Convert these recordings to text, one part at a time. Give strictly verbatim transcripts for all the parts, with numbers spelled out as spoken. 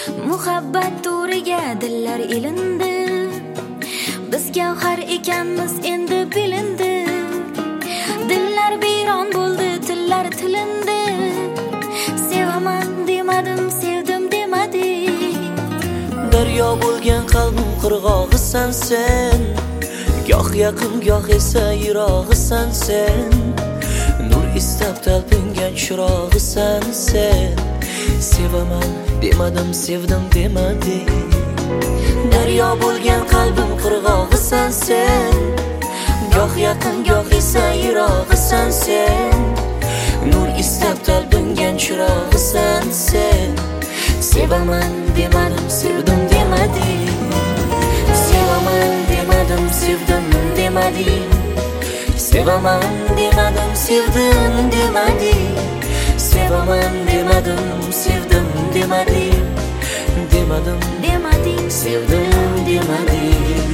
Muhabbat to'riga dillar ilindi. Biz gavhar ekanmiz endi bilindi. Dillar biyron bo'ldi, tillar tilindi. Sevaman demadim, sevdim demadim. Daryo bo'lgan qalbim qirg'og'isan sen. Goh yaqin, goh esa yirog'isan sen. Nur istab talpingan chirog'isan sen. Sevaman demadim, sevdim demadim. Daryo bo'lgan qalbim qirg'og'isan sen. Goh yaqin, goh esa yirog'isan sen. Nur istab talpingan chirog'isan sen. Sevaman demadim, sevdim demadim. Sevaman demadim, sevdim demadim. Sevaman demadim, sevdim demadim. Sevaman demadim, sevdim demadim. Demadim, demadim, sevdim demadim.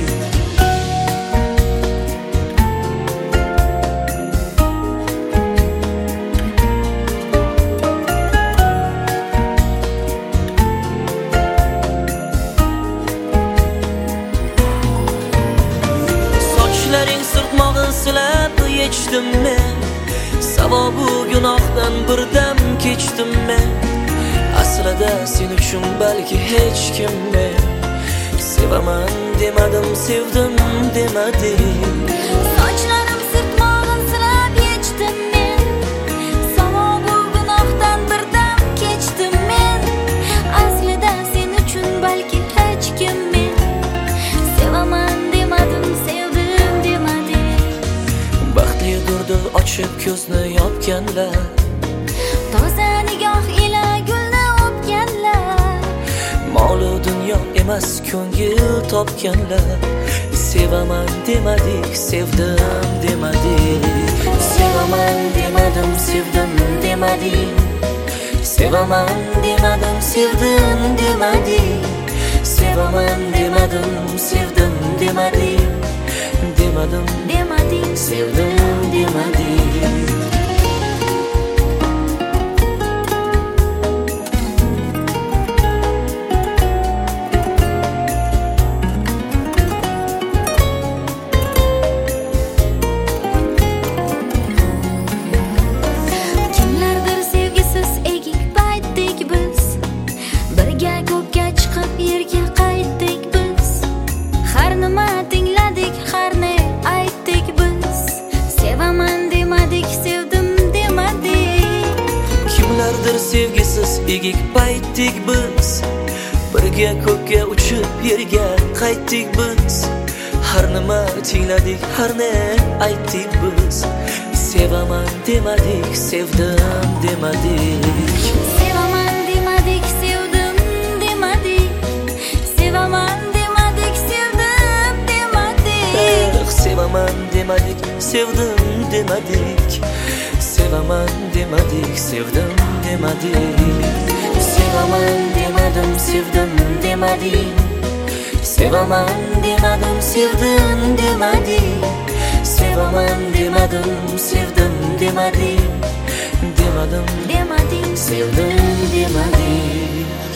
Sochlaring sirtmog'in silab yechdim men. Savobu gunohdan birdam kechdim men. Aslida sen uchun balki hech kim men. Sevaman demadim, sevdim demadim. Sochlarim sirtmog'in silab yechdim men. Savobu gunohdan birdam kechdim men. Aslida sen uchun balki hech kim men. Sevaman demadim, sevdim demadim. Baxtli durdil ochib ko'zni yopganlar. Toza nigoh ila gulni o'pganlar. Molu dunyo emas ko'ngil topganlar. Sevaman demadik, sevdim demadik. Sevaman demadim, sevdim demadim. Sevaman demadim, sevdim demadim. Sevaman demadim, sevdim demadim. Demadim, demadim, sevdim demadim. Kimlardir sevgisiz egik baytdik biz. Birga ko'kka chiqib yerga qaytdik biz. Har nima tingladik, har ne aytdik biz. Sevaman demadik, sevdim demadik. Kimlardir sevgisiz egik baytdik biz. Birga ko'kka uchib yerga qaytdik biz. Har nima tingladik, har ne aytdik biz. Sevaman demadik, sevdim demadik. Sevaman demadik, sevdim demadik. Sevaman demadik, sevdim demadik. Eh, sevaman demadik, sevdim demadik. Sevaman demadik, sevdim demadik. Sevaman demadim, sevdim demadim. Sevaman demadim, sevdim demadim. Sevaman demadim, sevdim demadim. Demadim, Demadim, sevdim demadim.